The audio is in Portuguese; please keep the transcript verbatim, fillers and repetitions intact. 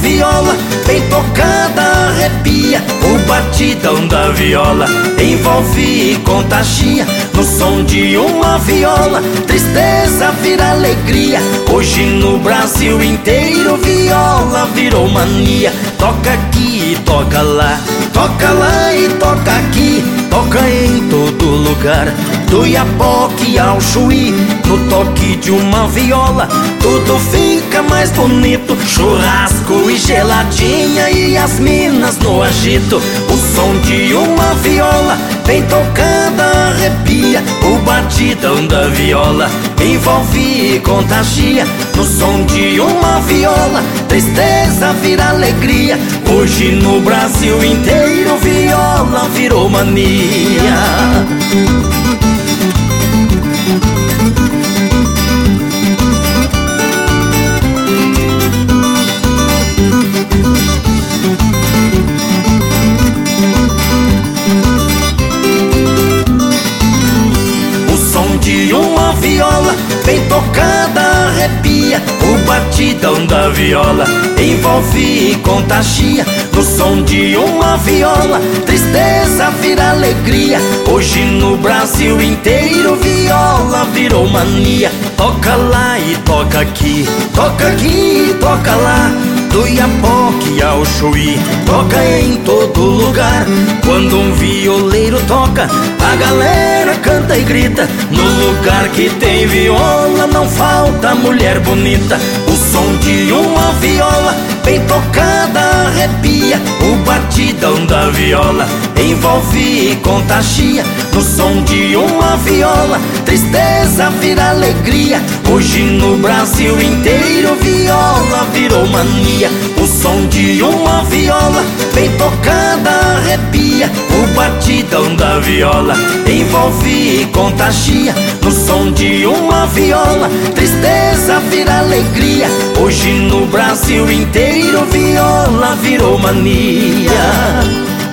viola bem tocada arrepia. O batidão da viola envolve e contagia. No som de uma viola, tristeza vira alegria. Hoje no Brasil inteiro viola virou mania. Toca aqui e toca lá, toca lá e toca aqui, toca em todo lugar, do Iapoque ao Chuí. No toque de uma viola tudo fica mais bonito. Churrasco e geladinha e as minas no agito. O som de uma viola bem tocada arrepia. O batidão da viola envolve e contagia. No som de uma viola tristeza vira alegria. Hoje no Brasil inteiro viola virou mania. De uma viola bem tocada arrepia. O batidão da viola envolve e contagia. No som de uma viola tristeza vira alegria. Hoje no Brasil inteiro viola virou mania. Toca lá e toca aqui, toca aqui e toca lá, do Iapoque ao Chuí, toca em todo lugar. Quando um violeiro toca, a galera canta e grita. No lugar que tem viola não falta mulher bonita. O som de uma viola bem tocada arrepia. O batidão da viola envolve e contagia. No som de uma viola tristeza vira alegria. Hoje no Brasil inteiro viola virou mania. O som de uma viola bem tocada arrepia. O batidão da viola envolve e contagia. No som de uma viola tristeza vira alegria. Hoje no Brasil inteiro viola virou mania.